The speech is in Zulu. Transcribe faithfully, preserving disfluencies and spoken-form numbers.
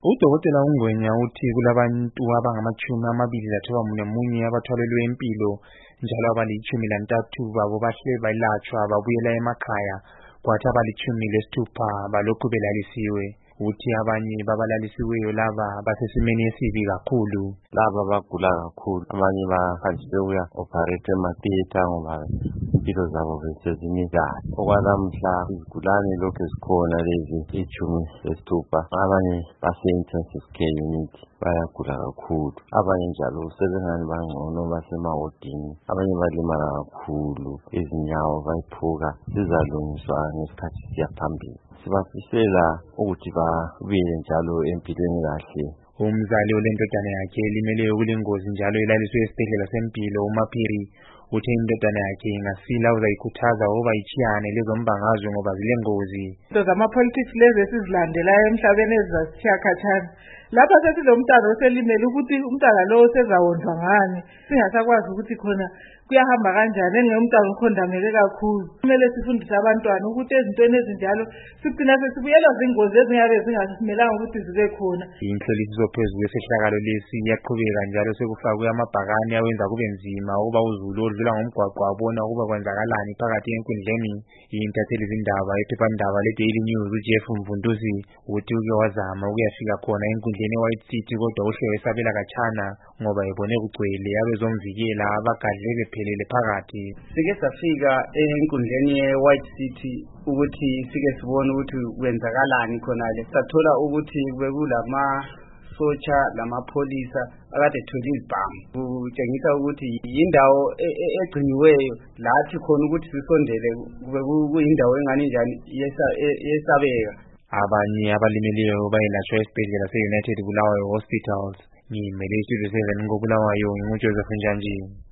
Udokotela uNgwenya uthi kulabantu abangamachumi amabili lasitshiyamunwemunye abathalelwe impilo njalo abalitshumi lantathu babo bahle bayelatshwa babuyela emakhaya kwathi abalitshumi lesithupha balokhu belalisiwe. Uthi abanye babalalisiweyo laba basesimeni esibi kakhulu. Laba bagula kakhulu, abanye bahanjiswe ukuya operate ematheater ngoba impilo zabo besezimikayo. Okwalamhla izigulane lokhu zikhona lezi itshumi lesithupha, abanye base intensive care unit bayagula kakhulu, abanye njalo sebengani bangcono basemawodini, abanye balimala kakhulu, izinyawo bayiphuka, zizalungiswa ngesikhathi siya phambili. Sibafisela ukuthi babuyele njalo empilweni kahle. Umzali olendodana yakhe elimeleyo kulengozi njalo ilaliswe esibhedlela sempilo uMaphiri uthe indodana yakhe ingasila uzayikhuthaza ukuba itshiyane lezombangazwe ngoba zilengozi. Izinto zama-politics lezi esizilandelayo emhlabeni ezizasitshiya khatshana. Lapha sesilomntwana oselimele ukuthi umntwana lo sezawondlwa ngani, singasakwazi ukuthi khona kuyahamba kanjani engumntwana okhondamele kakhulu. Kumele sifundise abantwana ukuthi ezintweni ezinjalo sigcina sesibuyela zingozi ezingabe zingasimelanga ukuthi zibe khona. Inhloliso phezu kwesehlakalo lesi iyaqhubeka njalo sekufakwe amabhakani awenza kube nzima ukuba uzulu odlula ngomgwaqo abona ukuba kwenzakalani phakathi enkundleni. Intatheli zindaba ephephandaba leDaily News uJeff Mvuntusi uthi uke wazama ukuyafika khona enkundleni eWhite City kodwa uhle wesabela khatshana ngoba ebone kugcwele abezomvikela abagadle bephelele phakathi. Sike safika enkundleni eWhite City ukuthi sike sibone ukuthi kwenzakalani khonale. Sathola ukuthi bekulama socha lamapholisa akade thula izibhamu. Kutshengisa ukuthi yindawo egciniweyo lathi khona ukuthi sisondele kube kuyindawo engani njani yesabeka. Abanye abalimeleyo bayelatshwa esibhedlela se-United Bulawayo Hospitals. Ngimele iStudio seven koBulawayo, nginguJoseph Njanji.